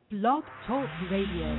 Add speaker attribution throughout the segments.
Speaker 1: Blog Talk Radio.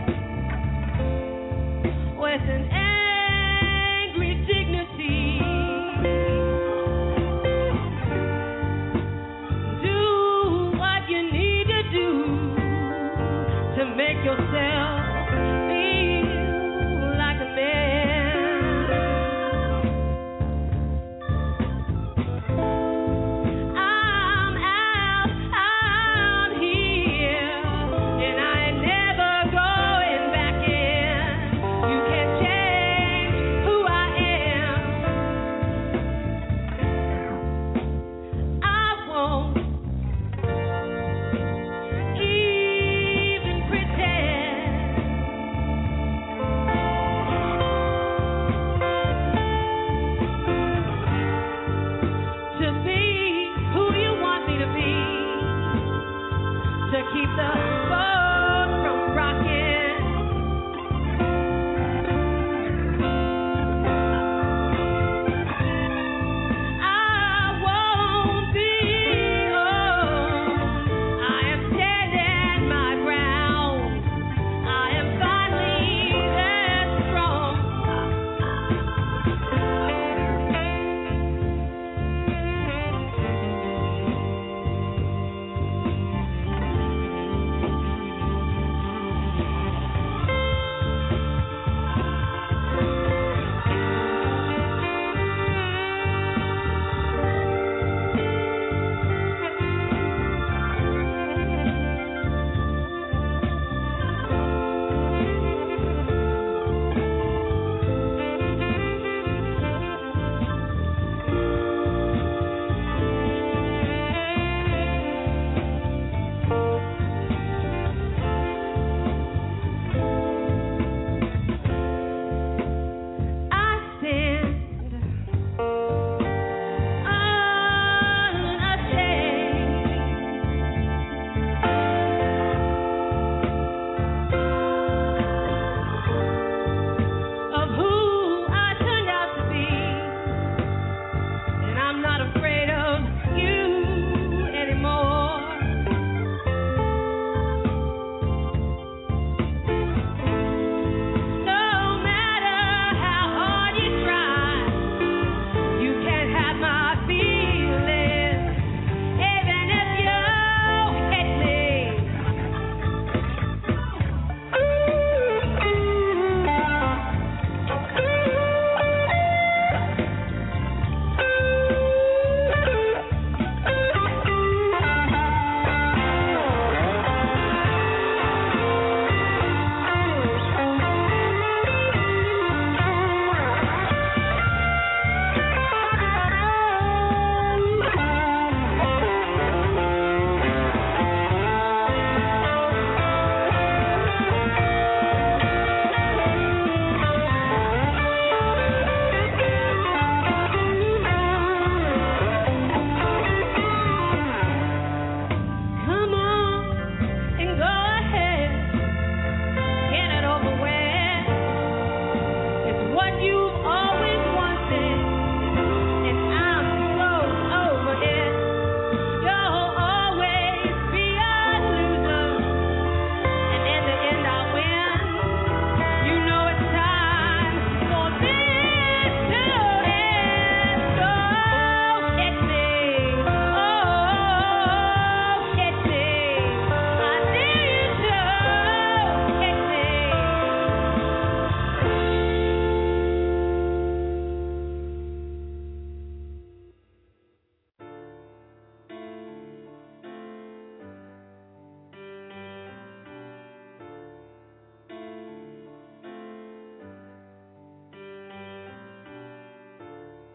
Speaker 2: With an angry dignity,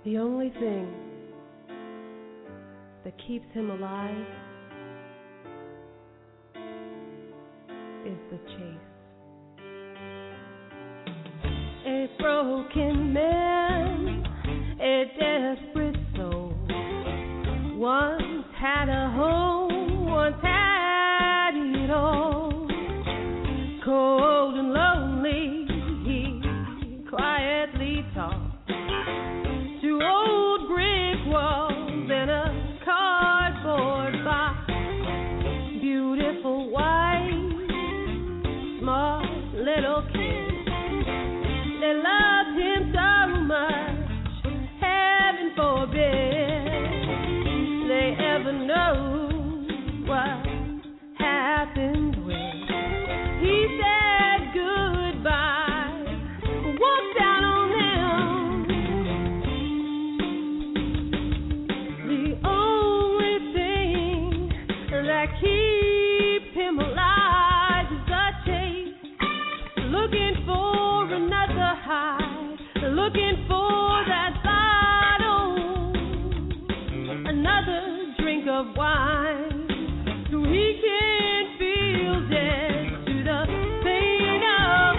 Speaker 1: The only thing that keeps him alive is the chase. A broken man, a desperate soul, once had a home, once had it all. Cold and lonely, he quietly talked to old brick walls and a cardboard box. Beautiful wife, small little kid, they loved him so much, heaven forbid they ever know what happened when he said goodbye, walked out on them. The only thing that keeps him alive is the chase, looking for another high, looking for that bottle, another drink of wine, so he can feel dead to the pain of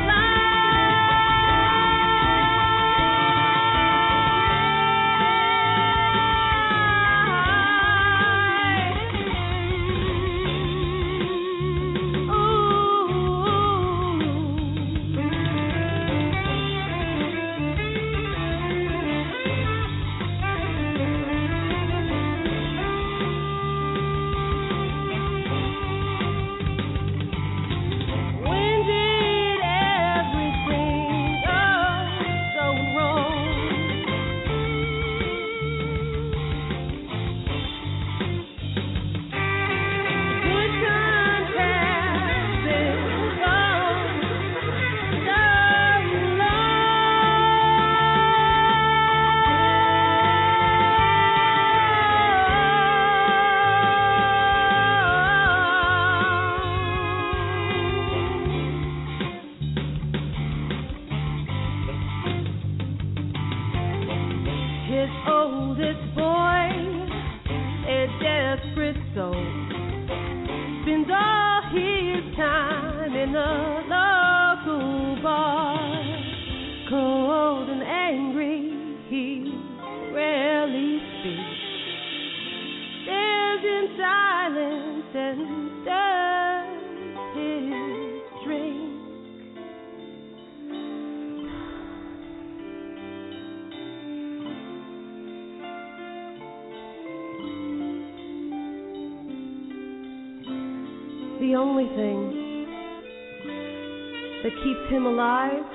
Speaker 1: his oldest boy, a desperate soul, spends all his time in the local bar. Cold and angry, he rarely speaks, stares in silence and stirs his drink. The only thing that keeps him alive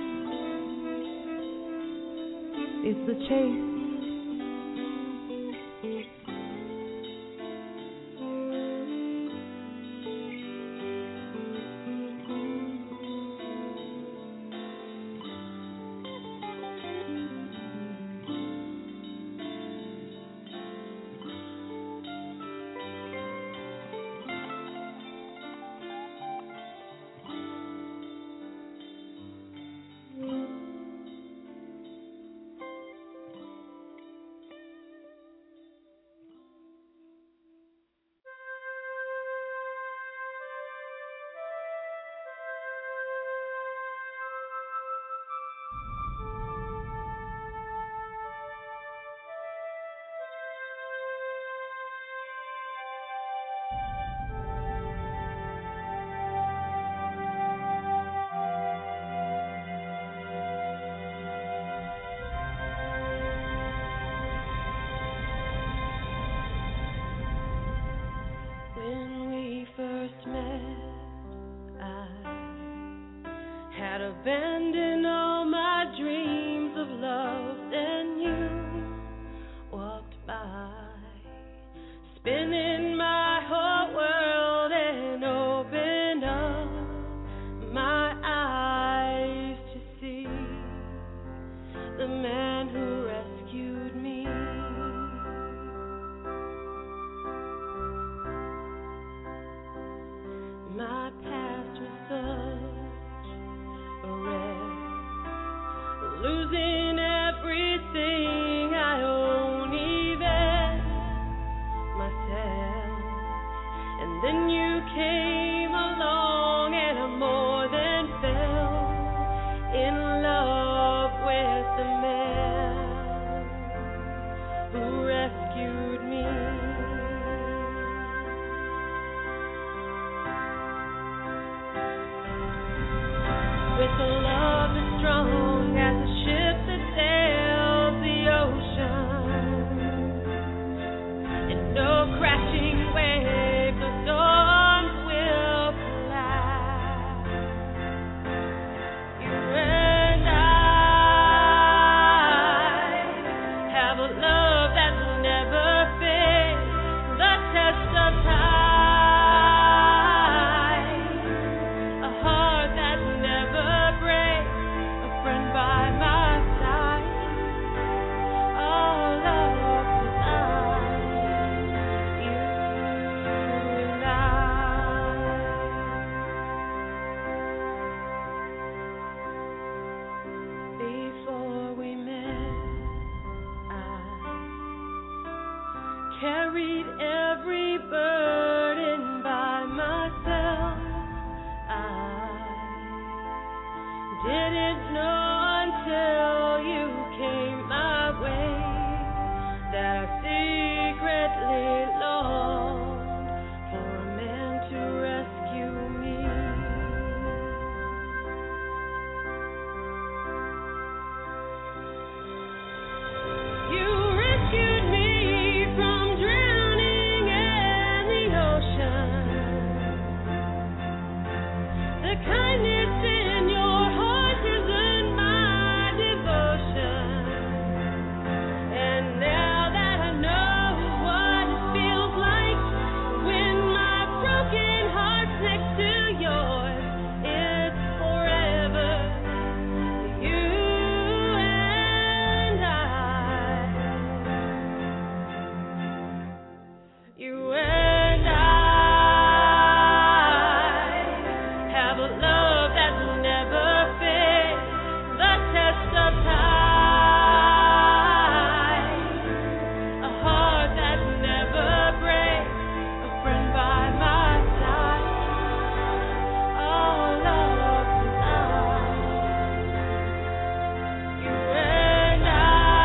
Speaker 1: is the chase. Abandon all my dreams of love, then you walked by, spinning my whole world and opened up my eyes to see the man who rescued me. My past was losing everything I came along and I more than fell in love with the man who rescued me. With a love as strong as a ship that sails the ocean, and no crashing waves or storms will collide. You and I have a love that will never fade the test of time, a heart that never breaks, a friend by my side. All love beside you and I. Before we met, I carried every burden by myself. I didn't know until you came my way that I secretly longed for a man to rescue me. You rescued me from drowning in the ocean. The kindness in your heart isn't my devotion. And now that I know what it feels like when my broken heart's next to yours, it's forever. You and I. You and I have a love that will never fade the test of time, a heart that never breaks, a friend by my side. All love beside you and I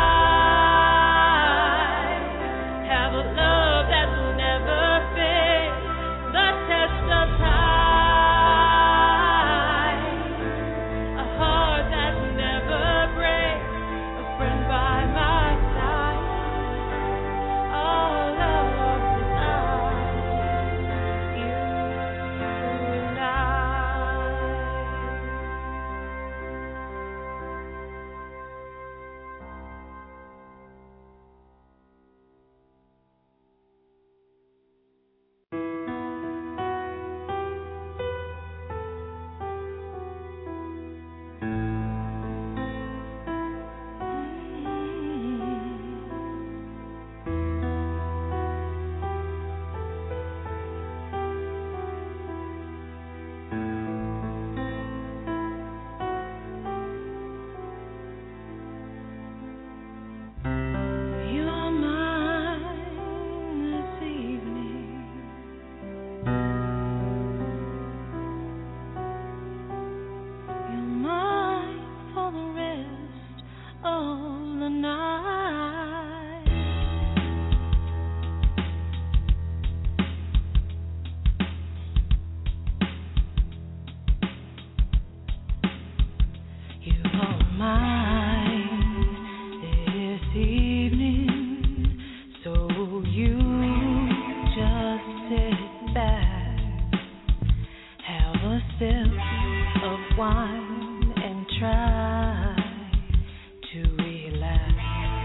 Speaker 1: have a love that will never fade the test of time, a heart that never breaks, a friend by my side. All love beside you and I. You are mine this evening. You're mine for the rest of the night. You are mine this evening, so you just sit back, have a sip of wine and try to relax.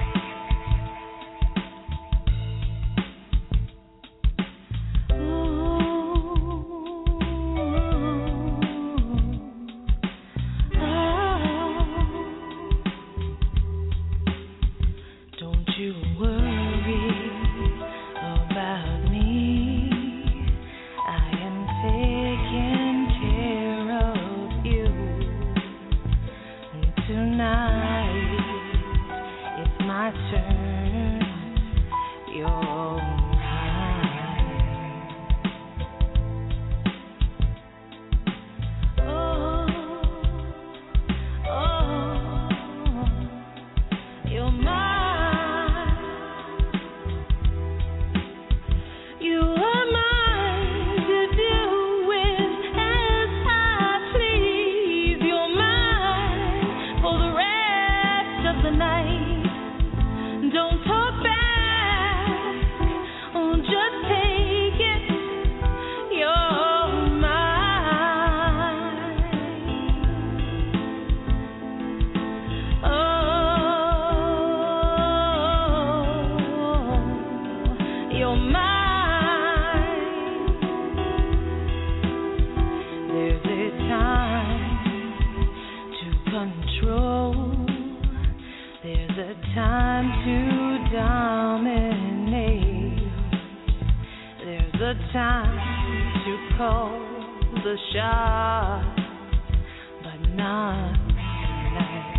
Speaker 1: Don't you worry about me. I am taking care of you. You're mine. There's a time to control. There's a time to dominate. There's a time to call the shots, but not tonight.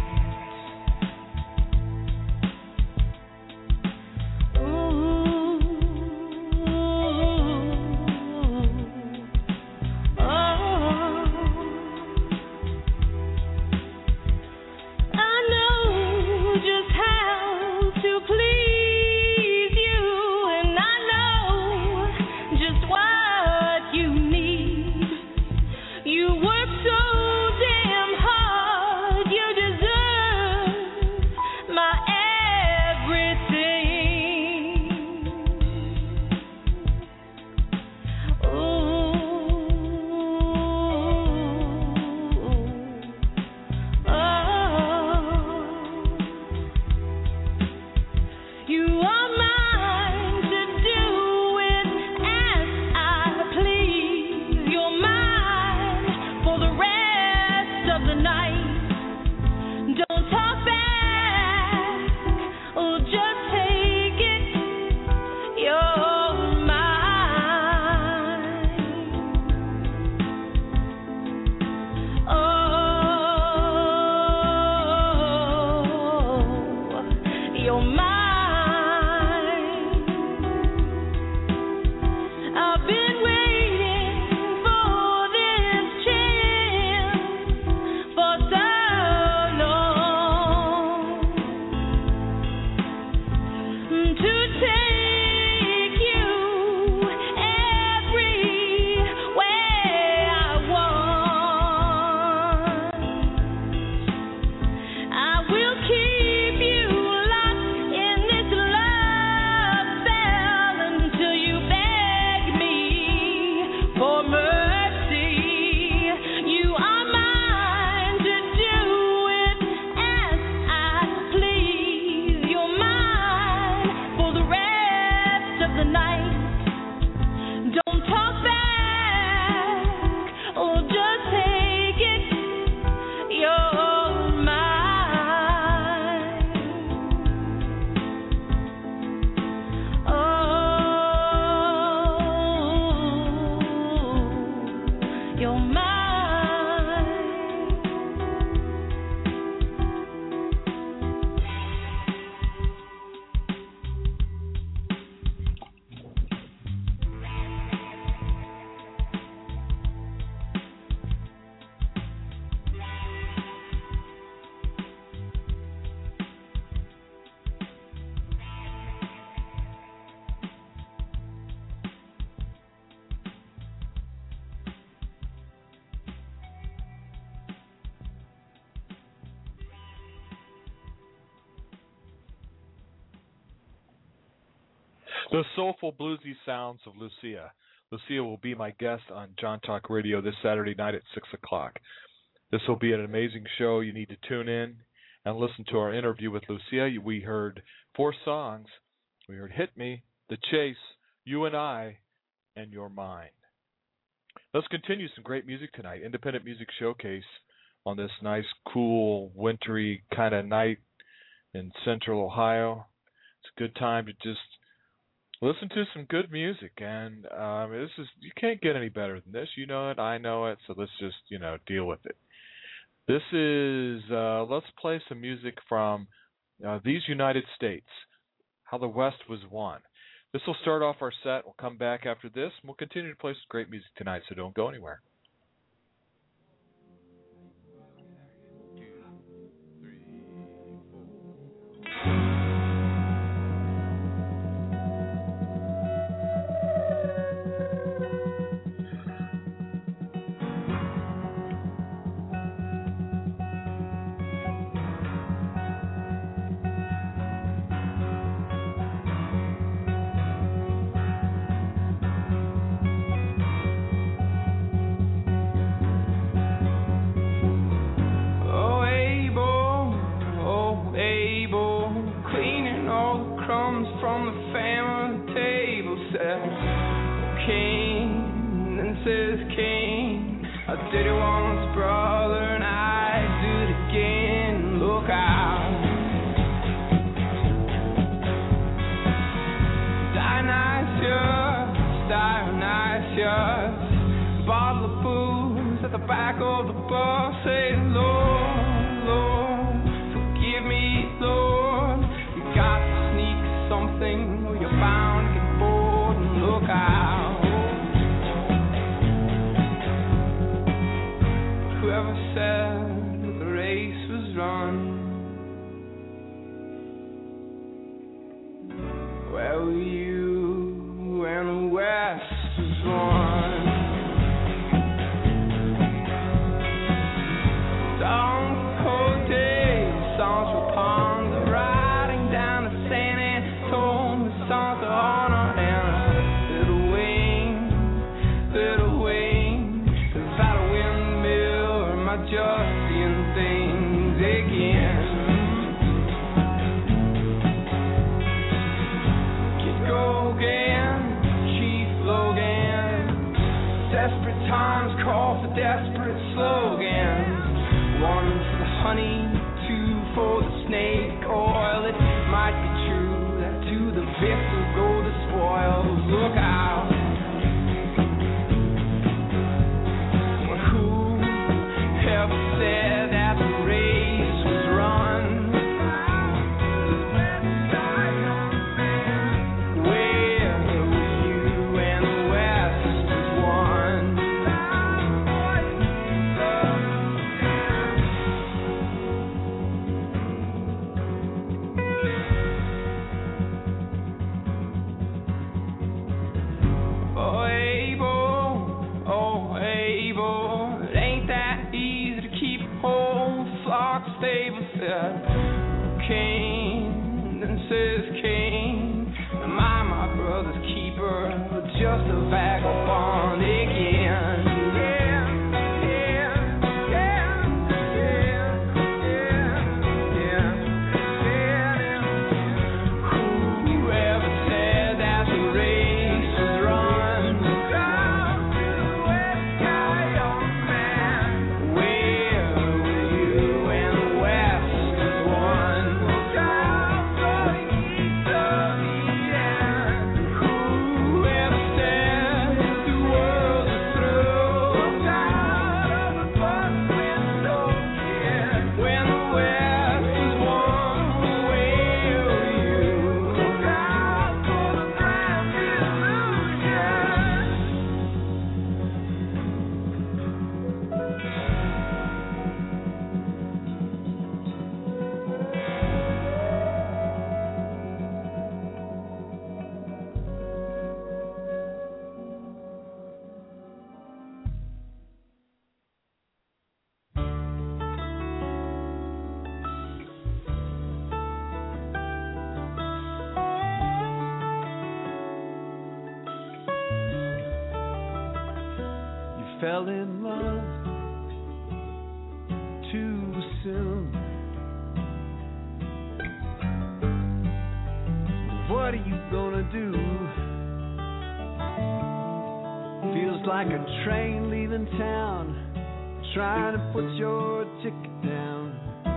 Speaker 2: The soulful bluesy sounds of Lucia. Lucia will be my guest on John Talk Radio this Saturday night at 6 o'clock. This will be an amazing show. You need to tune in and listen to our interview with Lucia. We heard 4 songs. We heard Hit Me, The Chase, You and I, and You're Mine. Let's continue some great music tonight. Independent Music Showcase on this nice, cool, wintry kind of night in central Ohio. It's a good time to just listen to some good music, and you can't get any better than this. You know it, I know it, so let's just deal with it. This is let's play some music from these United States, how the West was won. This will start off our set. We'll come back after this, and we'll continue to play some great music tonight. So don't go anywhere.
Speaker 3: Cain, then says Cain, I did it once, brother, and I do it again. Look out. Dionysius, bottle of booze at the back of the bus, say, Lord, Lord, forgive me, Lord. You got to sneak something or you're bound to get bored, and look out. Whoever said that the race was run, where were you when the West was won? Songs of Jose, songs for Ponza, riding down to San Antone, the songs of honor and little wing, is that a windmill or am I just seeing things again? Desperate times call for desperate slogans. One for the honey, two for the snake oil. It might be true that to the victor go the spoils. Look out. Well, whoever said that the race was run? Cain, then says Cain, am I my brother's keeper, or just a vagabond again? Whoever said that the race was run? Where were you when the West won? Whoever said the world was through? When the West was won, where were you? You fell in love too soon. What are you gonna do? Feels like a train leaving town, trying to put your ticket down.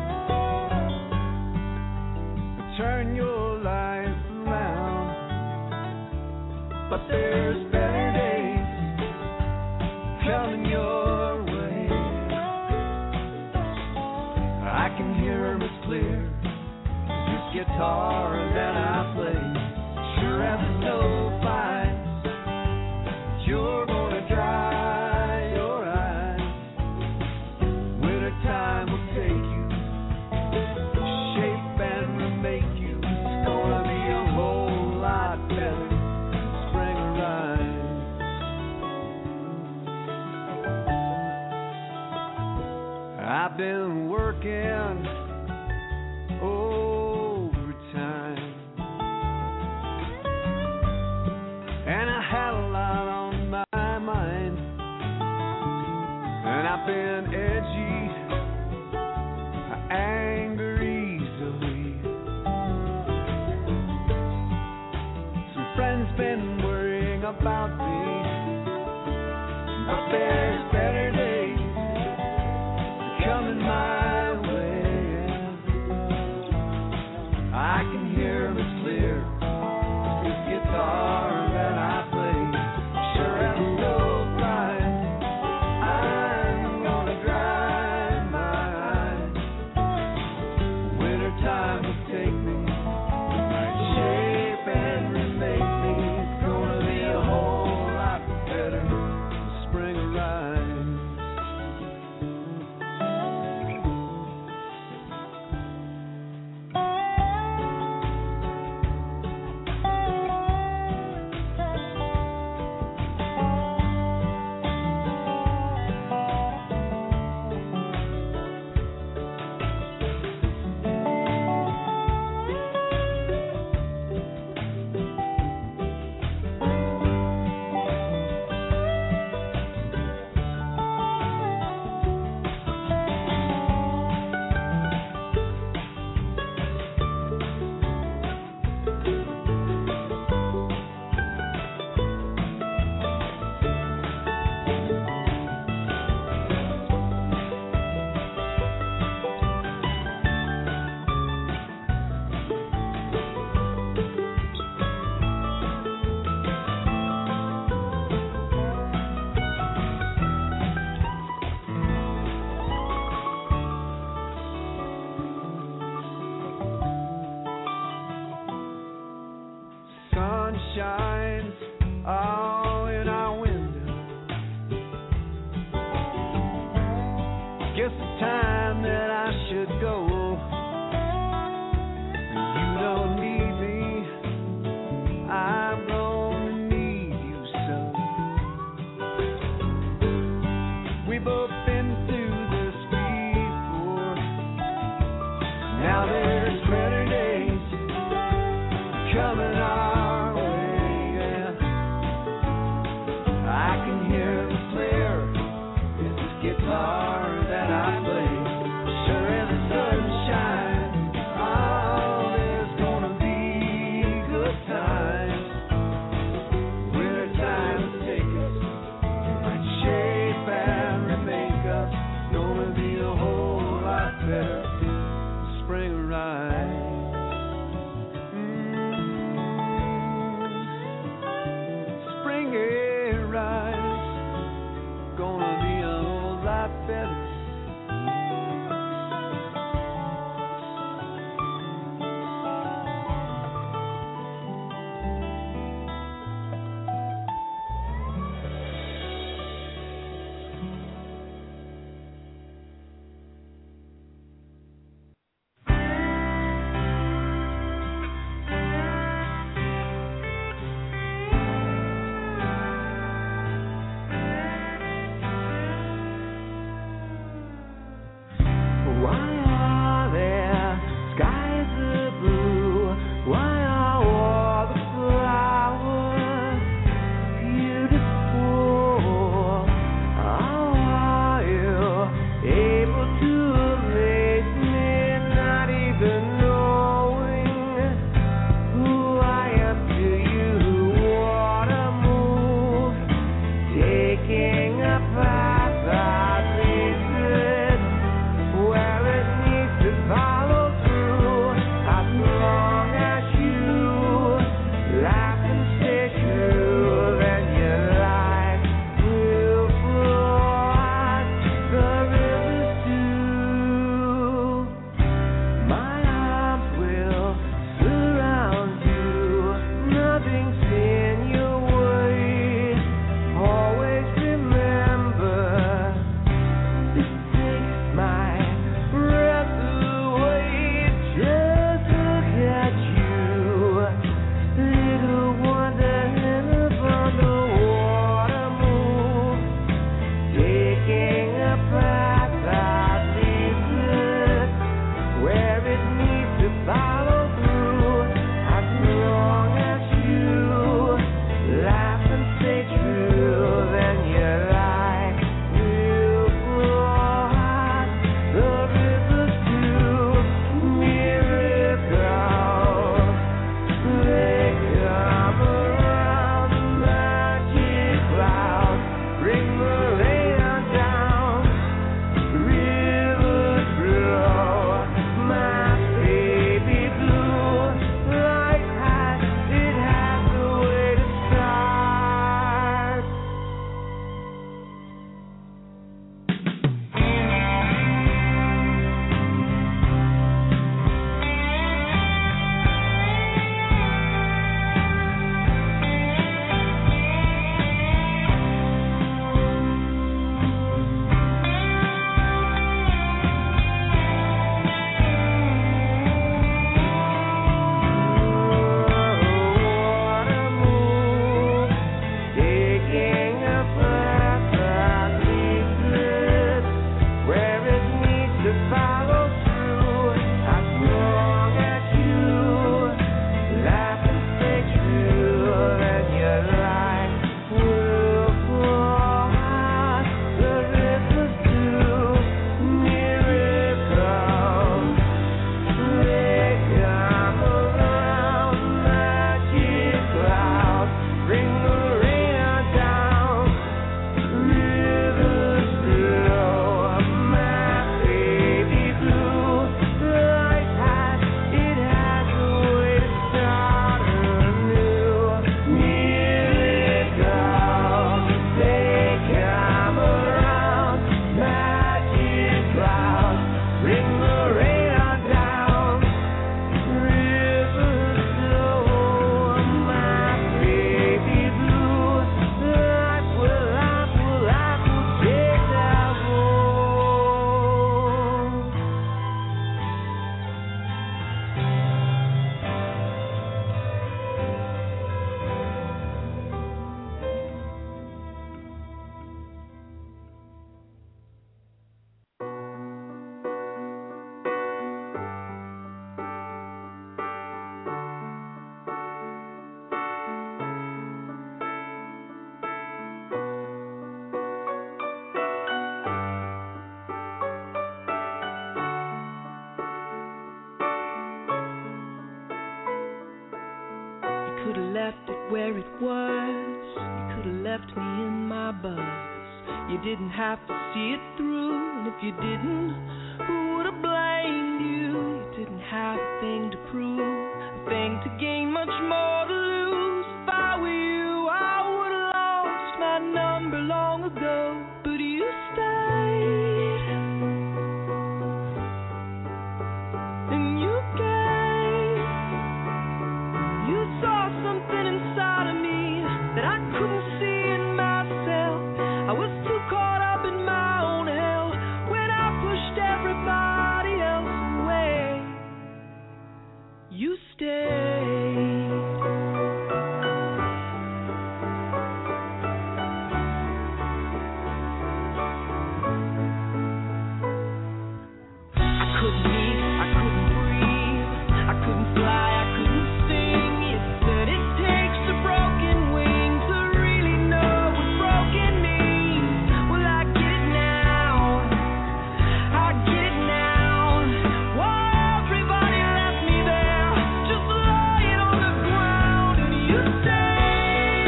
Speaker 3: Turn your life around, but there's better days coming your way. I can hear 'em as clear as this guitar that I play. Sure as the snow flies, you're gonna dry your eyes. Winter time will take you, shape and remake you. It's gonna be a whole lot better when spring arrives. I've been working overtime, and I had a lot on my mind, and I've been edgy, I anger easily. Some friends been worrying about me, but there's better days coming my way. I can hear 'em as clear as this guitar that I play. Sure as the snow flies, I'm gonna dry my eyes. Winter time will take me, shape and remake me. It's gonna be a whole lot better when spring arrives. Sun shines all in our window. Guess it's time that I should go. You don't need me, I'm gonna need you some. We both been through this before. Now there's better days coming our way, yeah.
Speaker 1: left it where it was. You could have left me in my buzz. You didn't have to see it through, and if you didn't, who would have blamed you? You didn't have a thing to prove, a thing to gain, much more to lose. If I were you, I would have lost my number long ago, but you stayed, and you gave. You saw something inside of me that I couldn't see in myself. I was too caught up in my own hell when I pushed everybody else away. You stayed. I couldn't eat, I couldn't breathe, I couldn't fly, I couldn't sing. You said it takes a broken wing to really know what broken means. Well, I get it now, I get it now. Why everybody left me there, just lying on the ground, and you stayed,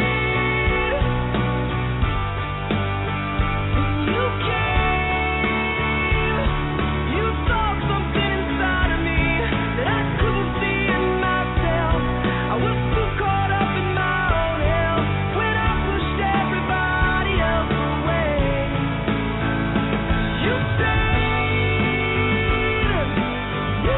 Speaker 1: and you came. You saw something inside of me that I couldn't see in myself. I was too caught up in my own hell when I pushed everybody else away. You stayed. You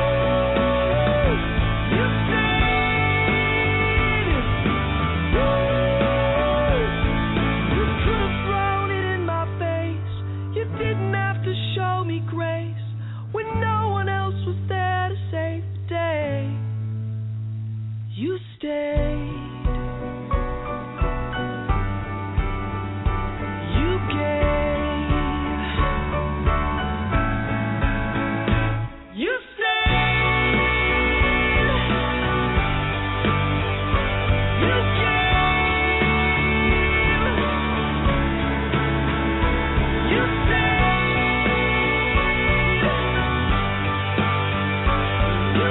Speaker 1: stayed. You could have thrown it in my face. You didn't have to show me grace when no one else was there to save the day. You stayed. You gave. You stayed. You gave. You stayed. You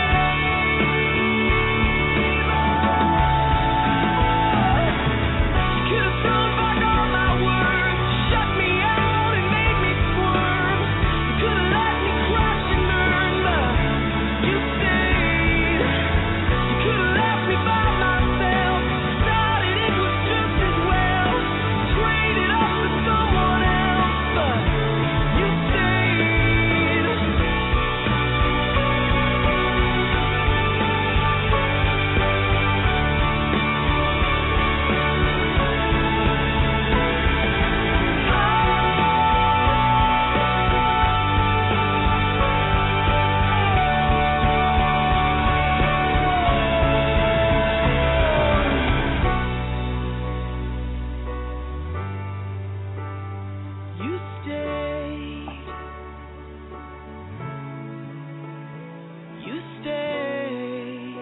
Speaker 1: could have thrown back all my words, shut me out and made me squirm. You could have let me crash and burn, but you stayed. You could have left me by myself, decided it was just as well, traded up for someone else, but you stayed. You stayed. You stayed.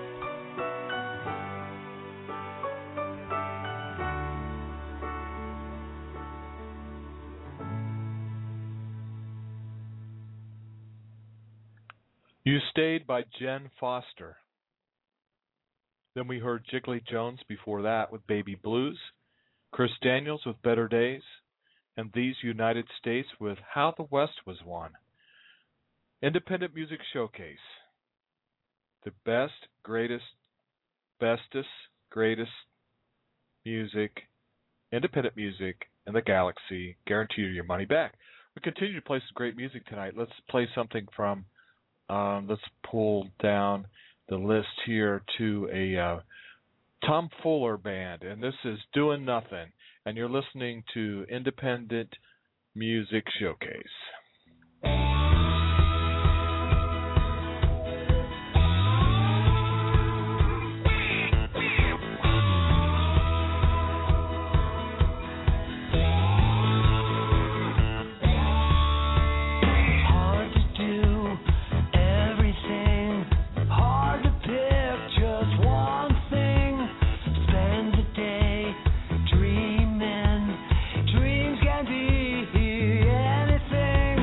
Speaker 2: You Stayed by Jen Foster. Then we heard Jiggly Jones before that with Baby Blues, Chris Daniels with Better Days, and These United States with How the West Was Won. Independent Music Showcase. The best, greatest, bestest, greatest music, independent music in the galaxy. Guarantee you your money back. We continue to play some great music tonight. Let's play something from, let's pull down the list here to a Tom Fuller band, and this is Doing Nothing, and you're listening to Independent Music Showcase.
Speaker 3: Hard to do everything, hard to pick just one thing. Spend the day dreaming, dreams can be anything.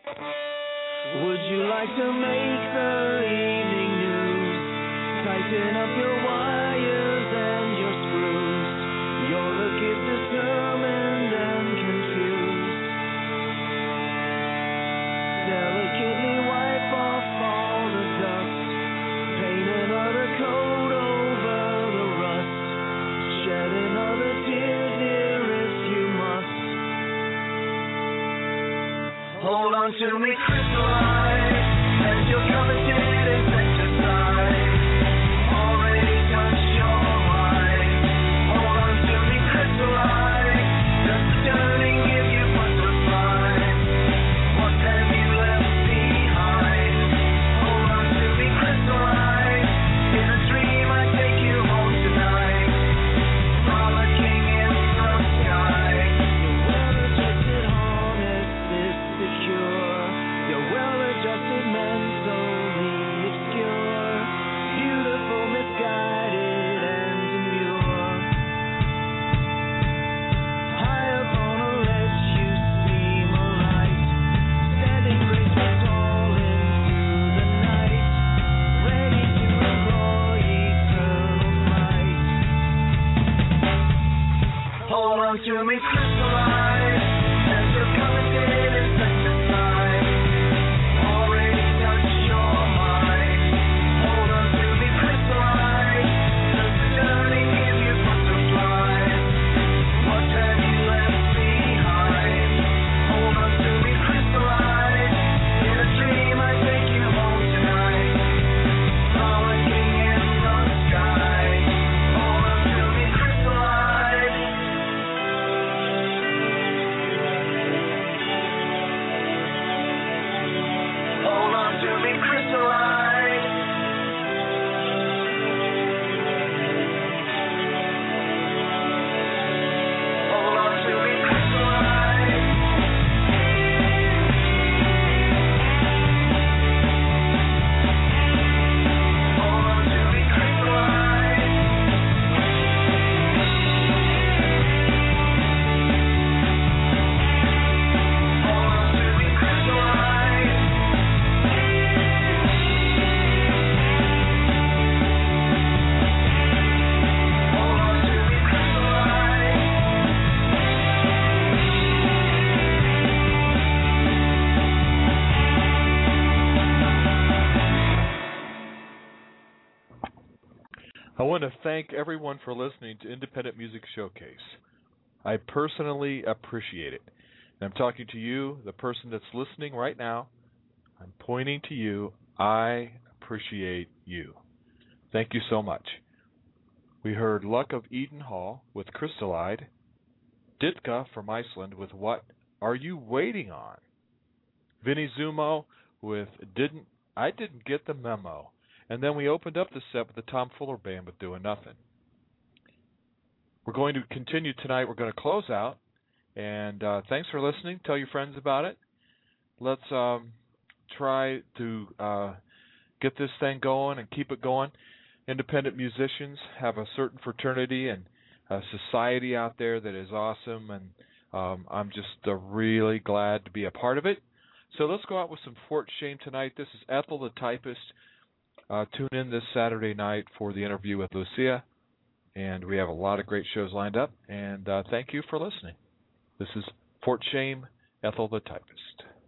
Speaker 1: Would you like to make the evening news? Tighten up your wires and your screws. Your look is determined and confused. Delicately wipe off all the dust. Paint another coat over the rust. Shed another tear, dear, if you must. Hold on to me, crystalline, as your coveted insecticide already touched your mind. Hold on to me, crystalline, just the turning if you butterfly. What have you left behind? Hold on to me, crystalline, in a dream I take you home tonight. Frolicking in the sky. Well-adjusted harness is secure. Your well-adjusted mentally obscure. Beautiful, misguided, and demure. High up on a ledge you seem a light. Standing graceful tall into the night. Ready to employ eternal flight. Hold on to me, crystalline, as your coveted insecticide already touched your mind. Hold on to me, crystalline, just the turning if you butterfly. What have you left behind? Hold on to me, crystalline, in a dream I take you home tonight. Frolicking in the sky. Hold on to me, crystalline. Hold on to me, crystalline. Hold on to me, crystalline. Hold on to me, crystalline. Hold on to me, crystalline. Hold on to me, crystalline.
Speaker 2: I want to thank everyone for listening to Independent Music Showcase. I personally appreciate it. And I'm talking to you, the person that's listening right now. I'm pointing to you. I appreciate you. Thank you so much. We heard Luck of Eden Hall with Crystallide, Ditka from Iceland with What Are You Waiting On? Vinnie Zumo with I Didn't Get the Memo. And then we opened up the set with the Tom Fuller Band with Doing Nothing. We're going to continue tonight. We're going to close out. And thanks for listening. Tell your friends about it. Let's try to get this thing going and keep it going. Independent musicians have a certain fraternity and a society out there that is awesome, and I'm just really glad to be a part of it. So let's go out with some Fort Shame tonight. This is Ethel the Typist. Tune in this Saturday night for the interview with Lucia, and we have a lot of great shows lined up, and thank you for listening. This is Fort Shame, Ethel the Typist.